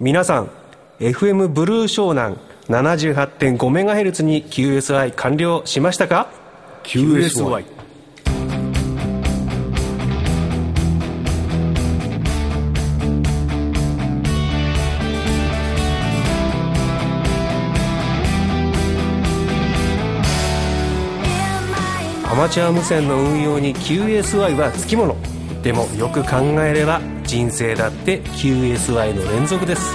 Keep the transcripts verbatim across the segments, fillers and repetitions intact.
皆さん エフエム ブルー湘南 ななじゅうはちてんごメガヘルツ に キューエスアイ 完了しましたか？ キューエスアイアマチュア無線の運用に キューエスアイ はつきもの。でもよく考えれば人生だって キューエスアイ の連続です。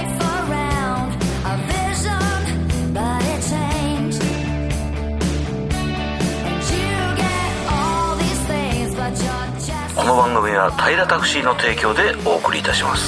この番組は平タクシーの提供でお送りいたします。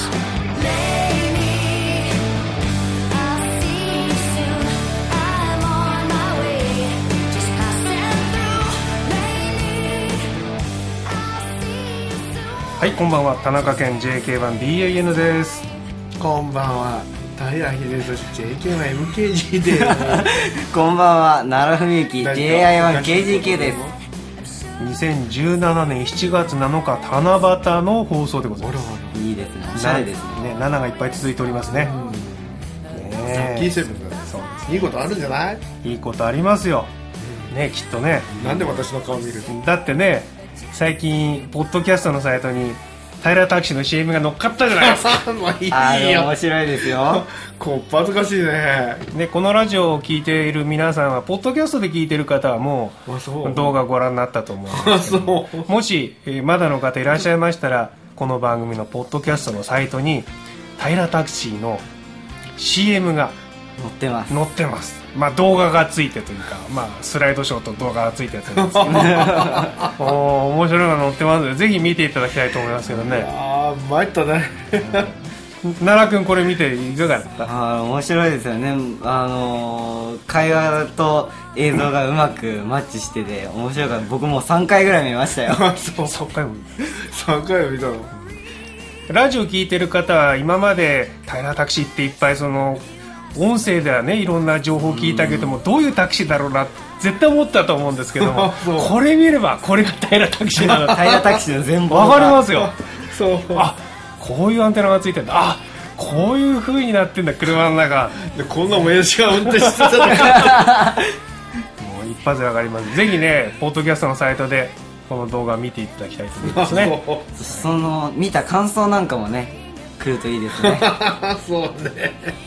はい、こんばんは。田中健 ジェイケーワンビーエーエヌ です。 こんばんは。平秀俊 ジェイケーワンエムケージー です。 こんばんは。奈良文幸 ジェイアイワンケージーケー です。 にせんじゅうななねんしちがつなのか七夕の放送でございます。 いいですね。おしゃれですね。 なながいっぱい続いておりますね。 ラッキーセブンだね。そうです。いいことあるんじゃない？ いいことありますよ。ね、きっとね。 なんで私の顔見る？ だってね、最近ポッドキャストのサイトに平タクシーの シーエム が乗っかったじゃないですか。 まあいいよ。 あれ面白いですよ。 こっぱずかしいね。 でこのラジオを聞いている皆さんはポッドキャストで聞いている方はもう動画ご覧になったと思うんですけど、もし、えー、まだの方いらっしゃいましたら、この番組のポッドキャストのサイトに平タクシーの シーエム が載ってます。 載ってます。まあ動画がついてというか、まあスライドショーと動画がついたやつなんですけど、お面白いのが載ってますので、ぜひ見ていただきたいと思いますけどね。 ああ参ったね。 奈良君これ見ていかがだった？ あ面白いですよね。あのー、会話と映像がうまくマッチしてて面白かった。僕もさんかいぐらい見ましたよ。 そうさんかいもさんかいも見たの。 ラジオ聞いてる方は今まで平タクシーっていっぱいその音声ではねいろんな情報を聞いたけども、どういうタクシーだろうな絶対思ったと思うんですけどもこれ見ればこれが平タクシーなの。 平タクシーの全貌わかりますよ。 そう。 あ、こういうアンテナがついてるんだ。あ、こういう風になってんだ車の中でこんなもやしが運転してたのか。もう一発でわかります。ぜひねポッドキャストのサイトでこの動画を見ていただきたいと思いますね。 その見た感想なんかもね来るといいですね。 そうね。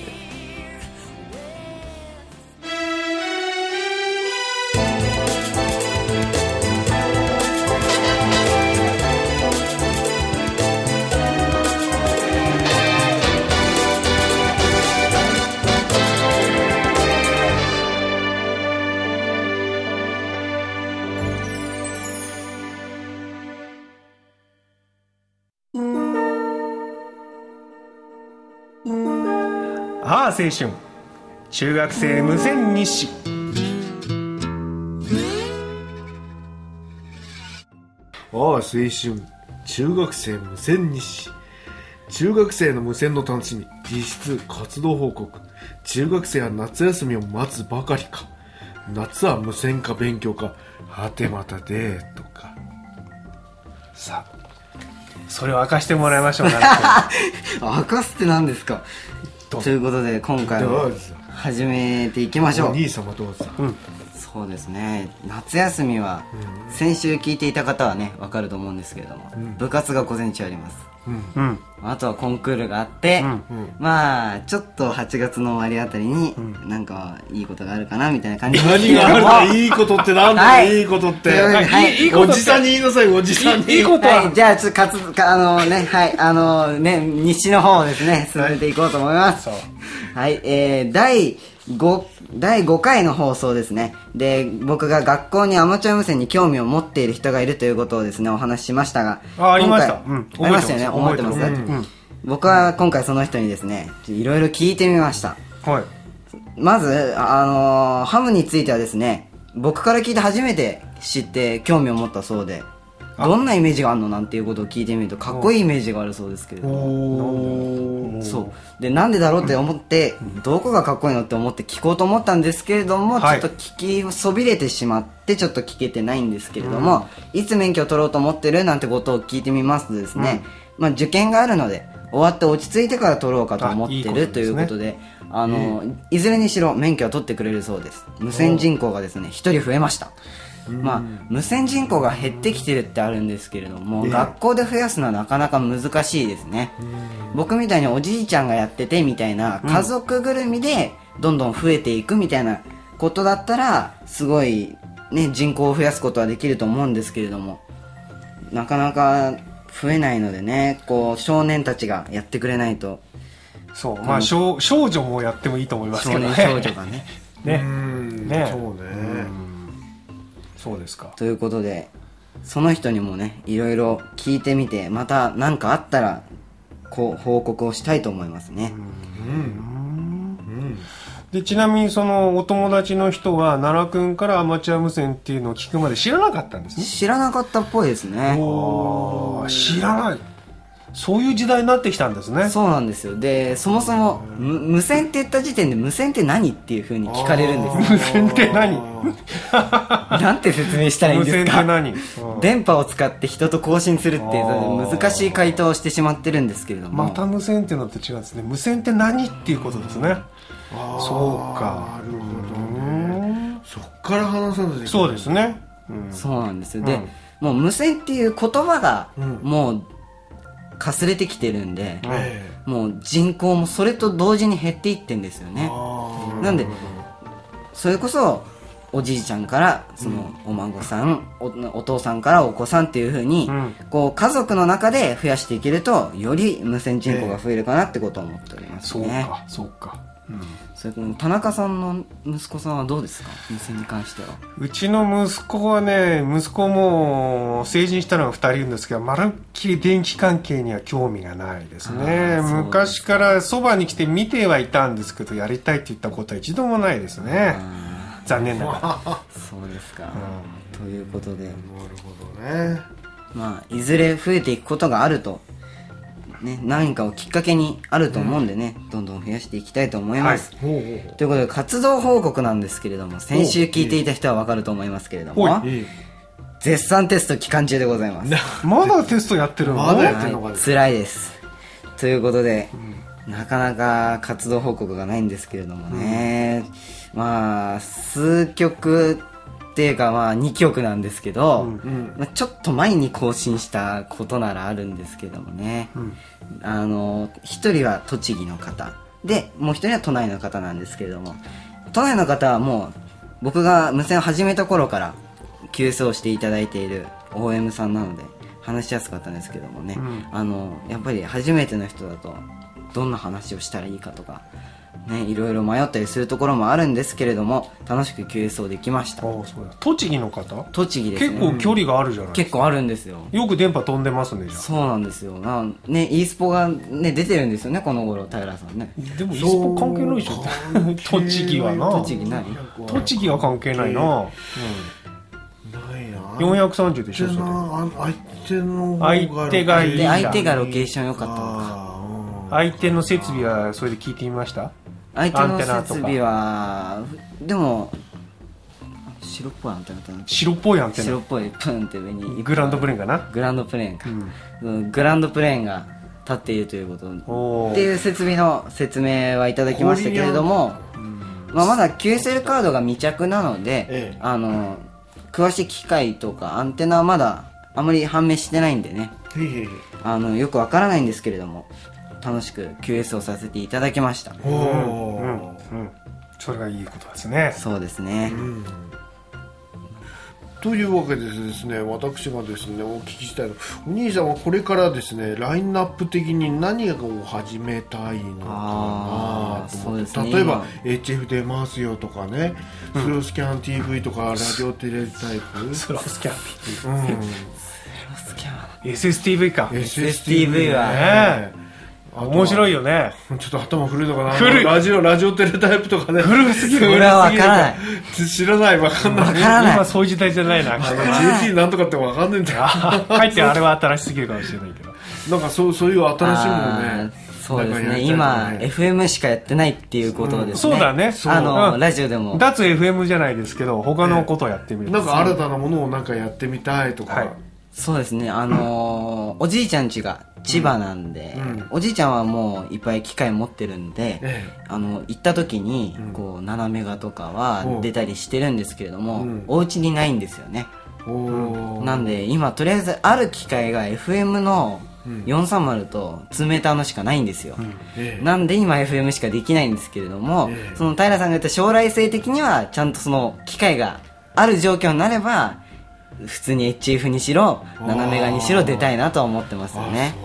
ああ青春中学生無線日誌。 ああ青春中学生無線日誌。中学生の無線の楽しみ、実質活動報告。中学生は夏休みを待つばかりか。夏は無線か勉強か、はてまたでとか。 さあそれを明かしてもらいましょう。 明かすって何ですか。ということで今回は始めていきましょう。 お兄様どうぞ。うん、 そうですね、夏休みは、うん、先週聞いていた方はね分かると思うんですけれども、うん、部活が午前中あります。うんうん、あとはコンクールがあって、うんうん、まあちょっとはちがつの終わりあたりに、うん、なんかいいことがあるかなみたいな感じで。 何があるか。いいことってなんだ、はい、いいことって、はい、いいことっておじさんに言いなさい。おじさんにいいことは、 はい、じゃあちょっとかつかあのねはいあのね日誌の方をですね進めていこうと思います。はい、はい、えー、第5だいごかいの放送ですね。で僕が学校にアマチュア無線に興味を持っている人がいるということをですねお話ししましたが、 あありました、 うん、ありましたよね。覚えてます、うん、僕は今回その人にですねいろいろ聞いてみました。はい、まずあのー、ハムについてはですね僕から聞いて初めて知って興味を持ったそうで、どんなイメージがあるのなんていうことを聞いてみるとかっこいいイメージがあるそうですけれども、そうでなんでだろうって思って、うん、どこがかっこいいのって思って聞こうと思ったんですけれども、はい、ちょっと聞きそびれてしまってちょっと聞けてないんですけれども、うん、いつ免許を取ろうと思ってるなんてことを聞いてみますとですね、うん、まあ、受験があるので終わって落ち着いてから取ろうかと思ってる。いいということで、あの、えー、いずれにしろ免許は取ってくれるそうです。無線人口がですね、一人増えました。まあ、無線人口が減ってきてるってあるんですけれども、えー、学校で増やすのはなかなか難しいですね。僕みたいにおじいちゃんがやっててみたいな家族ぐるみでどんどん増えていくみたいなことだったらすごい、ね、人口を増やすことはできると思うんですけれども、なかなか増えないのでね、こう少年たちがやってくれないと。 そう、まあ少少女もやってもいいと思いますけどね。 少年少女がねねうんねそうね、 うんそうですか。 ということでその人にもねいろいろ聞いてみて、また何かあったらこう報告をしたいと思いますね。 うんうんうんでちなみにそのお友達の人は奈良君からアマチュア無線っていうのを聞くまで知らなかったんですね。 知らなかったっぽいですね。 お知らない。そういう時代になってきたんですね。 そうなんですよ。でそもそも無線って言った時点で無線って何っていう風に聞かれるんですよ。 無線って何なんて説明したらいいんですか。 無線って何電波を使って人と交信するっていう難しい回答をしてしまってるんですけれども、 また無線っていうのと違うんですね。無線って何っていうことですね。そうか。 なるほどね。そっから話さないといけない。 そうですね、 うん、そうなんですよ。で、うん、もう無線っていう言葉がもうかすれてきてるんで、うん、もう人口もそれと同時に減っていってんですよね。なんでそれこそおじいちゃんからそのお孫さん、うん、お, お父さんからお子さんっていう風に、うん、こう家族の中で増やしていけるとより無線人口が増えるかなってことを思っておりますね。 そうかそうか。うん、 それ田中さんの息子さんはどうですか、無線に関しては。 うちの息子はね、息子も成人したのがふたりいるんですけど、まるっきり電気関係には興味がないですね。昔からそばに来て見てはいたんですけど、やりたいって言ったことは一度もないですね。残念ながら。 そうですか、うん、ということで、なるほどね。 まあいずれ増えていくことがあるとね、何かをきっかけにあると思うんでね、うん、どんどん増やしていきたいと思います、はい、ということで活動報告なんですけれども、先週聞いていた人は分かると思いますけれども、絶賛テスト期間中でございます。 まだテストやってるの？ まだやってるのか、 はい、辛いです。ということで、うん、なかなか活動報告がないんですけれどもね、うん、まあ数曲っていうかまあにきょくなんですけど、うんうんまあ、ちょっと前に更新したことならあるんですけどもね、うん、あのひとりは栃木の方で、もうひとりは都内の方なんですけれども、都内の方はもう僕が無線を始めた頃から キューエス をしていただいている オーエム さんなので話しやすかったんですけどもね、うん、あのやっぱり初めての人だとどんな話をしたらいいかとかね、いろいろ迷ったりするところもあるんですけれども、楽しく キューエス をできました。 ああ、そうだ。栃木の方？ 栃木ですね。 結構距離があるじゃないですか。 結構あるんですよ。 よく電波飛んでますね、じゃあ。 そうなんですよ。なね、e スポがね出てるんですよね、この頃平さんね。 でも e スポ関係ないでしょ。栃木はな。 栃木ない。 栃木は関係ないな。うん。 ないな。 よんひゃくさんじゅうでしょ。 相手の相手がいい。 相手がロケーション良かったのか。 相手の設備はそれで聞いてみました？ 相手の設備はでも白っぽいアンテナ、 白っぽいアンテナ、 白っぽいプンって上にグランドプレーンかな、 グランドプレーンか、うん、グランドプレーンが立っているということっていう設備の説明はいただきましたけれども、まあ、まだ キューエスエル カードが未着なので、ええ、あの詳しい機械とかアンテナはまだあまり判明してないんでね、あのよくわからないんですけれども、楽しく キューエス をさせていただきました。 おー、うんうん、それがいいことですね。 そうですね、うん、 というわけでですね、私がですねお聞きしたいの、お兄さんはこれからですねラインナップ的に何を始めたいのかなと思って、ね、例えば エイチエフ 出ますよとかね、うん、スロースキャン ティーブイ とかラジオテレタイプ、 スロースキャン ティーブイ、うん、 スロースキャンエスエスティーブイ かエスエスティーブイ はね、 面白いよね。 ちょっと頭古いのかな。 古い。 ラジオラジオテレタイプとかね。 古すぎる。 それは分からない。 知らない、分かんない。 分からない。 今そういう時代じゃないな。 ジェーティー なんとかって分かんないんだよ。 かえってあれは新しすぎるかもしれないけど。 なんかそうそういう新しいものね。 そうですね。今 エフエム しかやってないっていうことですね。 そうだね。 あのラジオでも。 脱 エフエム じゃないですけど、他のことをやってみる。 なんか新たなものをなんかやってみたいとか。 そうですね、あのー、おじいちゃん家が千葉なんで、うん、おじいちゃんはもういっぱい機械持ってるんで、ええ、あの行った時にこう斜め画とかは出たりしてるんですけれども、うん、お家にないんですよね。なんで今とりあえずある機械が エフエム のよんさんまるとにメーターのしかないんですよ、うんええ、なんで今 エフエム しかできないんですけれども、ええ、その平さんが言った将来性的にはちゃんとその機械がある状況になれば普通に エイチエフ にしろななメガにしろ出たいなとは思ってますよね。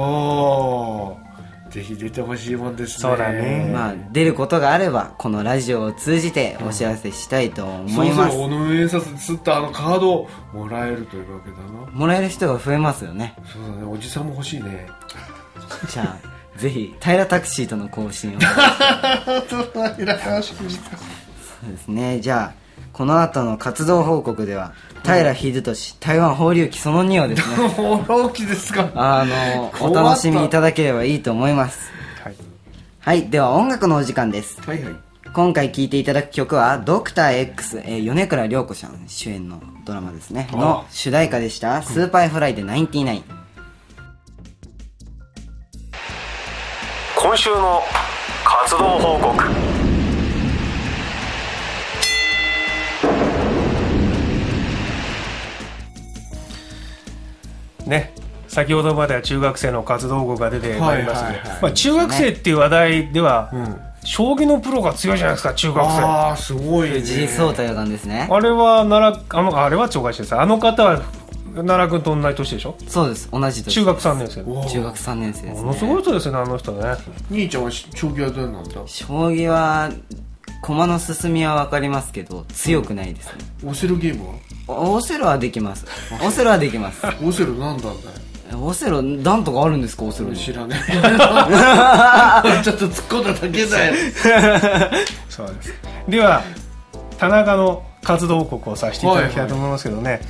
ぜひ出てほしいもんですね。 そうだね、 まあ、出ることがあればこのラジオを通じてお知らせしたいと思います、 うん、そうそう、尾上印刷で刷ったあのカードをもらえるというわけだな。 もらえる人が増えますよね。 そうだね、おじさんも欲しいね。 じゃあぜひ平タクシーとの更新をそうですね。じゃあこの後の活動報告では平秀俊台湾放流記そのにをですね放流記ですか。 あのお楽しみいただければいいと思います。はい、はい、では音楽のお時間です。はいはい、今回聴いていただく曲はドクター X、えー、米倉涼子さん主演のドラマですねの主題歌でしたスーパーフライでナインティナイン。 今週の活動報告。 ね、先ほどまでは中学生の活動報告が出てまいりますけど、まあ、中学生っていう話題では、うん、将棋のプロが強いじゃないですか、中学生。 ああ、すごいね。 藤井聡太四段ですね。 あれは奈良、あのあれは超過してです。あの方は奈良君と同じ年でしょ。 そうです、同じ年。 中学さんねん生。 中学さんねん生ですね。 ものすごい人ですね、あの人ね。 兄ちゃんは将棋はどうなんだ。 将棋は駒の進みは分かりますけど強くないですね。 うん、オセロゲームはオセロはできます。オセロはできます。 オセロ何段だよ。 オセロ段とかあるんですか。オセロ知らねえちょっと突っ込んだだけだよそうです。では田中の活動報告をさせていただきたいと思いますけどね、はいはい、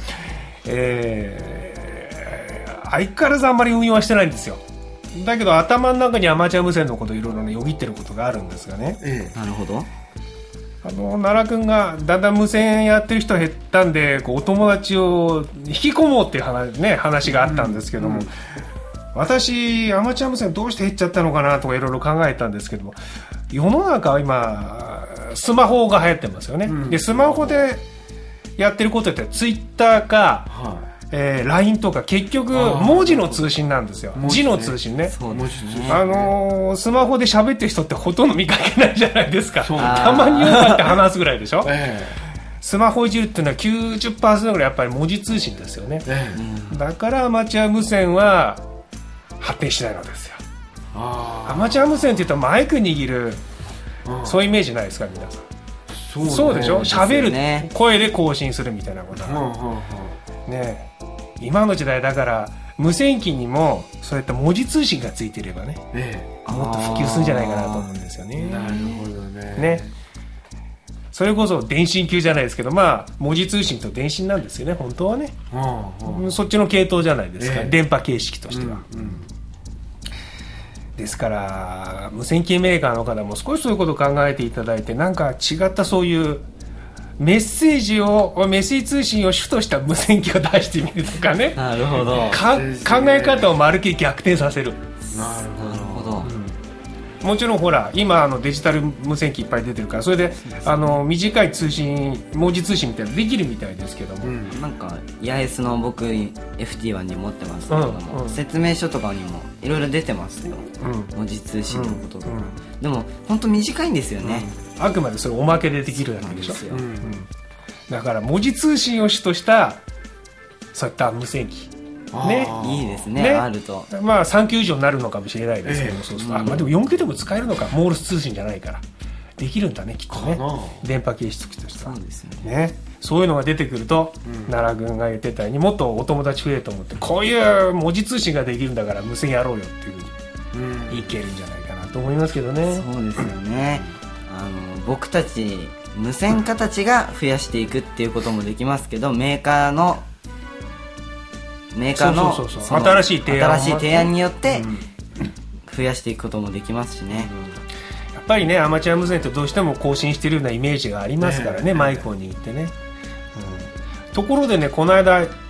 えー、相変わらずあんまり運用はしてないんですよ。だけど頭の中にアマチュア無線のことをいろいろねよぎってることがあるんですがね、 ええ、なるほど。 あの奈良君がだんだん無線やってる人減ったんでこうお友達を引き込もうっていう話、ね、話があったんですけども、うんうん、私アマチュア無線どうして減っちゃったのかなとかいろいろ考えたんですけども、世の中は今スマホが流行ってますよね、うん、でスマホでやってることってツイッターか、はい、えー、ライン とか結局文字の通信なんですよ。字の通信ね。そうですね。あのー、スマホで喋ってる人ってほとんど見かけないじゃないですか。たまによかって話すぐらいでしょ、えー、スマホいじるっていうのは きゅうじゅっパーセント ぐらいやっぱり文字通信ですよね、えー、だからアマチュア無線は発展しないのですよ。あアマチュア無線って言ったらマイク握る、そういうイメージないですか皆さん。そう、ね、そうでしょ。喋る、ね、声で更新するみたいなこと、うんうんうん、ねえ、今の時代だから無線機にもそういった文字通信がついてればね、ねもっと普及するんじゃないかなと思うんですよね。 なるほど ね, ねそれこそ電信級じゃないですけど、まあ文字通信と電信なんですよね本当はね、うんうん、そっちの系統じゃないですか、えー、電波形式としては、うんうん、ですから無線機メーカーの方も少しそういうことを考えていただいて、なんか違ったそういうメッセージをメッセージ通信を主とした無線機を出してみるとかね。 なるほど。 か考え方をまるっきり逆転させる。 なるほど、 うん、もちろんほら今あのデジタル無線機いっぱい出てるから、それであの短い通信文字通信みたいなのできるみたいですけども、うん、 なんかヤエスの僕 エフティーワン に持ってますけども、うんうん、説明書とかにもいろいろ出てますよ、うん、文字通信のことが、うんうん、でも本当短いんですよね、 うん、あくまでそれおまけでできるだけでしょ。うんうん、だから文字通信を主としたそういった無線機ね、 いいですね、ね、あるとまあさん級以上になるのかもしれないですけども、えー、そうすると、うん、あまあ、でもよん級でも使えるのか、モールス通信じゃないからできるんだねきっとね、電波形式としては。 そうですね。 ね、そういうのが出てくると、うん、奈良君が言ってたようにもっとお友達増えると思って、こういう文字通信ができるんだから無線やろうよっていうふうにいけるんじゃないかなと思いますけどね。 そうですよね。あの僕たち無線化たちが増やしていくっていうこともできますけど、メーカーのメーカーの新しい提案新しい提案によって増やしていくこともできますしね、 うん、やっぱりねアマチュア無線ってどうしても更新してるようなイメージがありますからね、ねマイクを握ってね、うん、ところでねこの間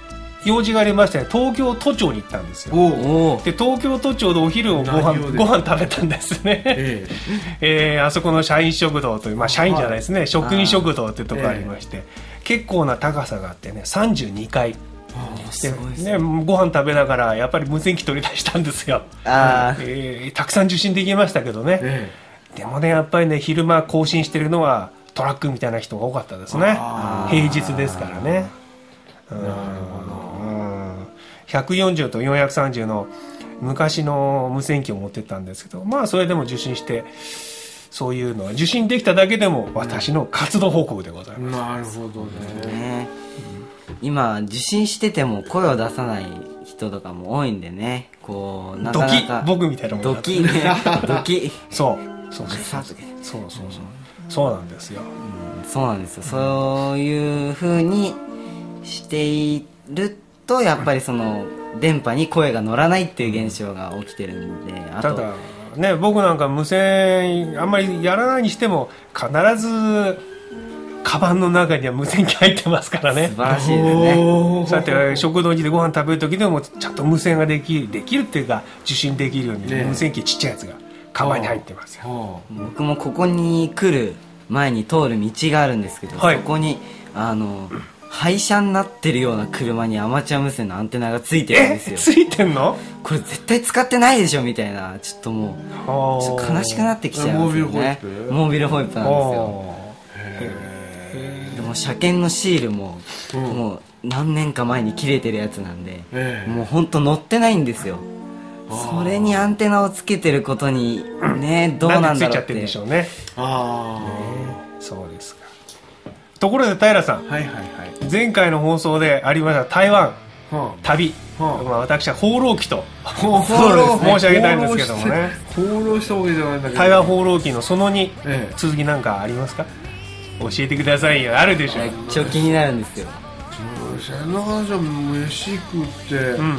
用事がありまして、ね、東京都庁に行ったんですよ。で東京都庁でお昼をご飯ご飯食べたんですね、えええー、あそこの社員食堂という、まあ、社員じゃないですね、はい、職員食堂っていうところがありまして、えー、結構な高さがあってねさんじゅうにかいで、ね、ご飯食べながらやっぱり無線機取り出したんですよ。あ、えー、たくさん受信できましたけどね、えー、でもねやっぱりね昼間更新してるのはトラックみたいな人が多かったですね。平日ですからね。なるほど。ひゃくよんじゅうとよんひゃくさんじゅうの昔の無線機を持ってったんですけど、まあそれでも受信してそういうのは受信できただけでも私の活動報告でございます。 なるほどね。 今受信してても声を出さない人とかも多いんでね、こうなかなかドキ僕みたいなもんだドキドキそうそうそうそうそうそうそうなんですよ、 うん、そうなんですよ、うん、そういう風にしているとやっぱりその電波に声が乗らないっていう現象が起きてるんで、あとただね僕なんか無線あんまりやらないにしても必ずカバンの中には無線機入ってますからね。 素晴らしいですね。 さて食堂でご飯食べる時でもちゃんと無線ができるできるっていうか受信できるように、ね、無線機ちっちゃいやつがカバンに入ってますよ。 僕もここに来る前に通る道があるんですけど、はい、そこにあの廃車になってるような車にアマチュア無線のアンテナがついてるんですよ。 えついてんの？ これ絶対使ってないでしょみたいな、ちょっともうちょっと悲しくなってきちゃいますよね。モービルホイップなんですよ。でも車検のシールも、うん、もう何年か前に切れてるやつなんで、えー、もうほんと乗ってないんですよ。それにアンテナをつけてることにね、どうなんだろうって。なんでついちゃってるんでしょうね。 ああ、ね、そうですか。ところで平さん、はいはいはい、前回の放送でありました台湾、はあ、旅、はあまあ、私は放浪記と申し上げたいんですけどもね。 放浪したわけじゃないんだけど、 台湾放浪記のそのに、ええ、続きなんかありますか？教えてくださいよ。あるでしょ。 一応気になるんですよ。 そんな感じは飯食って、うん、まあまあ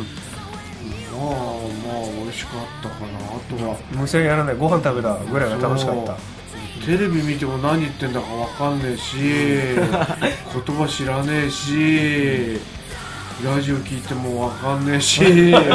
美味しかったかな。あとは無線やらないご飯食べたぐらいが楽しかった。 テレビ見ても何言ってんだか分かんねえし言葉知らねえしラジオ聞いても分かんねえし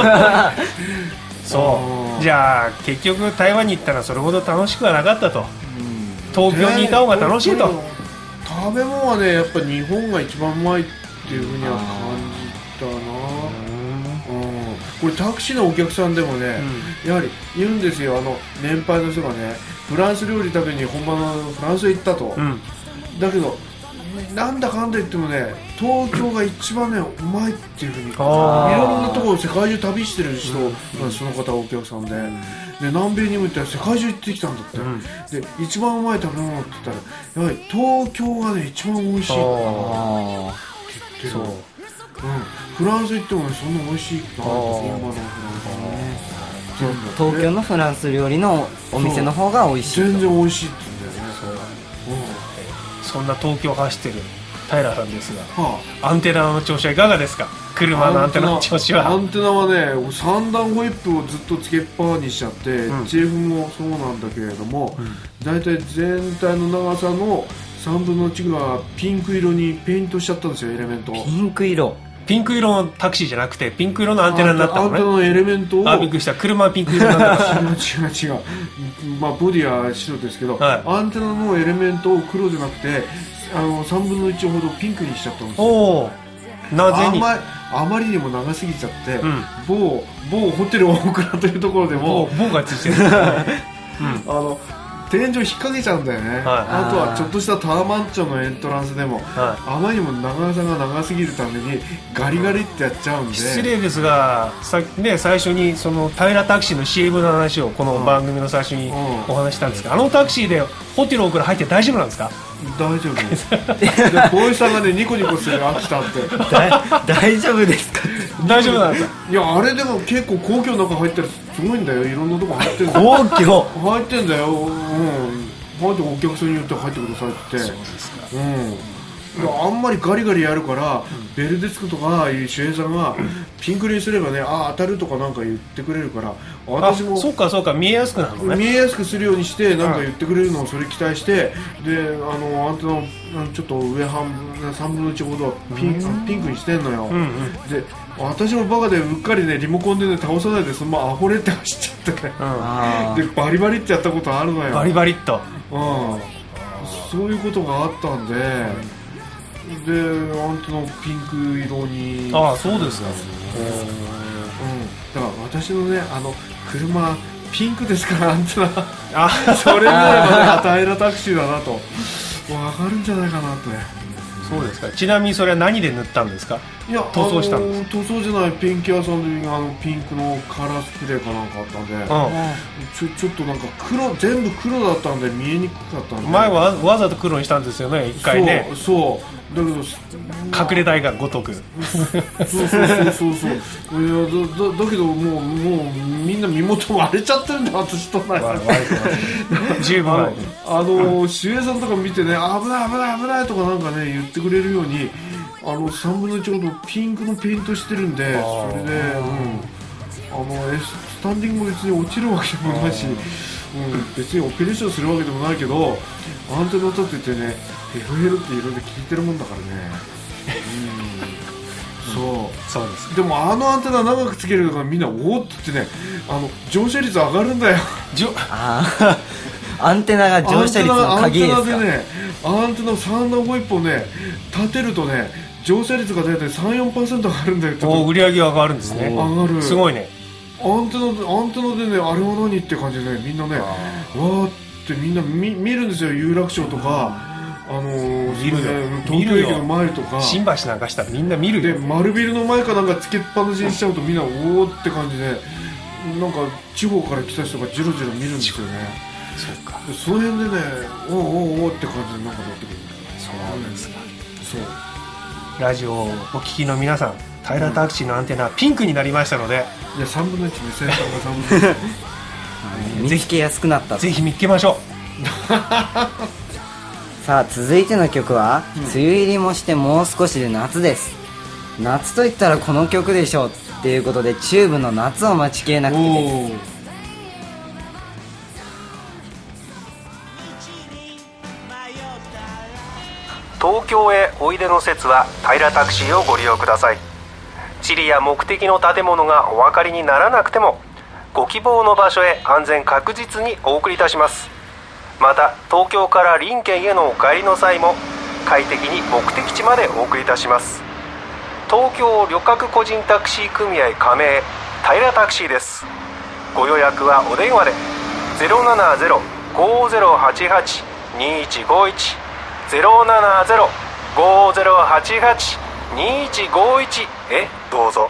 そうじゃあ結局台湾に行ったらそれほど楽しくはなかったと、うん、東京にいた方が楽しいと。 食べ物はねやっぱ日本が一番うまいっていうふうには感じたな。うんこれタクシーのお客さんでもね、うん、やはり言うんですよ。あの年配の人がねフランス料理食べに本場のフランスへ行ったと、うん、だけどなんだかんだ言ってもね東京が一番ねうまいっていうふうにいろんなところ世界中旅してる人、うん、その方はお客さんで、うん、で南米にも行ったら世界中行ってきたんだって、うん、で一番うまい食べ物って言ったらやはり東京がね一番美味しいって言ってる。そう、うん、フランス行っても、ね、そんな美味しいってないです今のフランスね。 東京のフランス料理のお店の方が美味しい。 全然美味しいって言うんだよね。 そう、うん、そんな東京を走ってる平さんですが、はあ、アンテナの調子はいかがですか？車のアンテナの調子は。 アンテナはね三段ホイップをずっとつけっぱにしちゃって、うん、ジェフもそうなんだけれども、うん、だいたい全体の長さのさんぶんのいちがピンク色にペイントしちゃったんですよ。エレメントピンク色ピンク色のタクシーじゃなくてピンク色のアンテナになったのね。 アンテナのエレメントをあびっくりした。車はピンク色になった違う違う違うまあボディは白ですけど、はい、アンテナのエレメントを黒じゃなくてあのさんぶんのいちほどピンクにしちゃったんですよ。おなぜにあ, まあまりにも長すぎちゃって、うん、某, 某ホテル大倉というところでも某がついてる、うん、 あの天井引っ掛けちゃうんだよね、はい、あとはちょっとしたタワマンチョのエントランスでも、はい、あまりにも長さが長すぎるためにガリガリってやっちゃうんで。 失礼ですがさ、ね、最初にその平タクシーの シーエム の話をこの番組の最初にお話したんですが、うんうん、あのタクシーでホテル大倉入って大丈夫なんですか？ 大丈夫ですでボーイさんがねニコニコする飽きたって大丈夫ですか？ 大丈夫なんですか？ いやあれでも結構皇居の中入ったらすごいんだよ。いろんなとこ入ってるんだよ。皇居入ってんだよ。うん入ってお客さんによって入ってくださいって。そうですか。うんあんまりガリガリやるから、うん、ベルデスクとかいう守衛さんがピンクにすればね、あ当たるとかなんか言ってくれるから、私もそうかそうか見えやすくなるのね。 見えやすくするようにしてなんか言ってくれるのをそれ期待して、であのアンテナちょっと上半分さんぶんのいちほどピン、うん、ピンクにしてんのよ、うんうん、で私もバカでうっかりねリモコンでね倒さないでそのままアホレって走っちゃったね、うん、でバリバリってやったことあるのよ。 バリバリっと、 うん、そういうことがあったんで、でアンテナピンク色に。 ああそうですか、うん、 だから私のねあの車ピンクですからアンテナあそれぐらいまでタイラタクシーだなと分かるんじゃないかなって。 そうですか。ちなみにそれは何で塗ったんですか。 いや塗装したんです。 塗装じゃない、ペンキ屋さんであのピンクのカラースプレーかなんかあったんで、うん、ちょ, ちょっとなんか黒全部黒だったんで見えにくかったんで、 前はわざと黒にしたんですよね一回ね。 そうそうだけど隠れ台がごとくそうそうそうそうそういや だ, だ, だけどもうもうみんな身元割れちゃってるんだ私とない十分あの守衛さんとか見てね危ない危ない危ないとかなんかね言ってくれるようにあのさんぶんのいちほどピンクのペイントしてるんで、それで、うん、あのスタンディングも別に落ちるわけでもないし、うん、別にオペレーションするわけでもないけどアンテナ立ててねヘフヘルって色で聞いてるもんだからね、うん、そうそうです。 でもあのアンテナ長くつけるからみんなおーって言ってねあの乗車率上がるんだよあアンテナが乗車率の鍵ですか。 アンテナでねアンテナさんだんごいっぽんね立てるとね乗車率が大体 さんじゅうよんパーセント 上がるんだよ。 お売り上げ上がるんですね。 上がる。 すごいね。 アンテナでアンテナでねあれは何って感じでねみんなねわーってみんな 見, 見るんですよ。有楽町とかあのー、 見るね、東京駅の前とか新橋なんかしたらみんな見るよ。 で丸ビルの前かなんかつけっぱなしにしちゃうとみんなおーって感じでなんか地方から来た人がジロジロ見るんですよね。 そうか。 その辺でねおーおーおーって感じでなんか乗ってくる。 そうですか。 そうラジオをお聞きの皆さんタイラタクシーのアンテナピンクになりましたので、 いやさんぶんのいちで先端がさんぶんのいち見つけやすくなった。 ぜひ見つけましょうさあ続いての曲は、うん、梅雨入りもしてもう少しで夏です。夏といったらこの曲でしょうっていうことでチューブの夏を待ちきれなくてです。 東京へおいでの説はタイラタクシーをご利用ください。地理や目的の建物がお分かりにならなくてもご希望の場所へ安全確実にお送りいたします。また東京から林県へのお帰りの際も快適に目的地までお送りいたします。東京旅客個人タクシー組合加盟タイラタクシーです。ご予約はお電話で ゼロななゼロ ごーゼロはちはち にいちごいち ゼロななゼロ ごーゼロはちはち にいちごいち へどうぞ。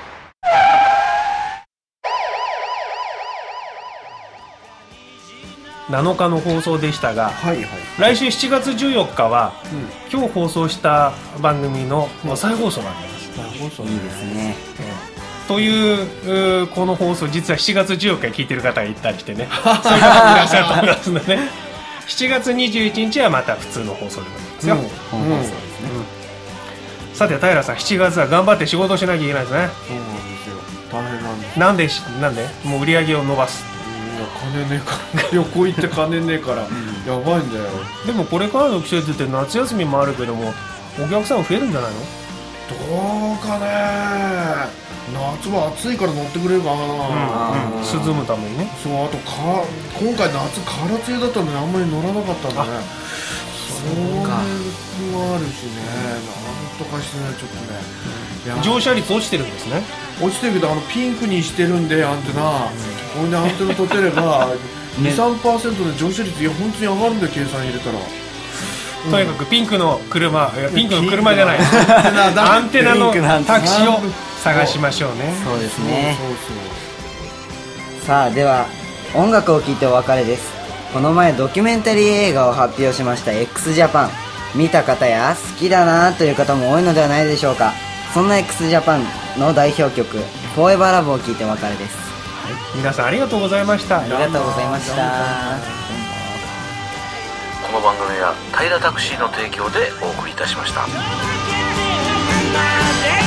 なのかの放送でしたが、はいはい、来週しちがつじゅうよっかは、うん、今日放送した番組の再放送があります。 再放送いいですね、 うん、というこの放送実はしちがつじゅうよっかに聞いてる方がいたりしてねそういう方もいらっしゃると思いますのでねしちがつにじゅういちにちはまた普通の放送でございますよ、うん、本放送ですね、うん、さて平さんしちがつは頑張って仕事しなきゃいけないですね。 そうなんですよ。大変なんです。 なんでなんでもう売り上げを伸ばす。 金ねえから旅行行って金ねえからやばいんだよ。 でもこれからの季節って夏休みもあるけどもお客さん増えるんじゃないの。 どうかね。夏は暑いから乗ってくれるかな、 うんうん、涼むためにね。 そうあとか今回夏空梅雨だったのにあんまり乗らなかったんだね。そうかそれもあるしね、なんとかしてねちょっとね、 乗車率落ちてるんですね。 落ちてるけどあのピンクにしてるんでアンテナ、これでアンテナ取ってれば にさんパーセント で乗車率いや本当に上がるんだよ計算入れたら。 とにかくピンクの車、いやピンクの車じゃないアンテナのタクシーを探しましょうね。 そうですね。そうそうそう。さあでは音楽を聴いてお別れです。この前ドキュメンタリー映画を発表しました x ジャパン、見た方や好きだなという方も多いのではないでしょうか。そんな x ジャパンの代表曲フォーエバーラブを聴いてお別れです、 はい、皆さんありがとうございました。 ありがとうございました。 この番組は平タクシーの提供でお送りいたしました。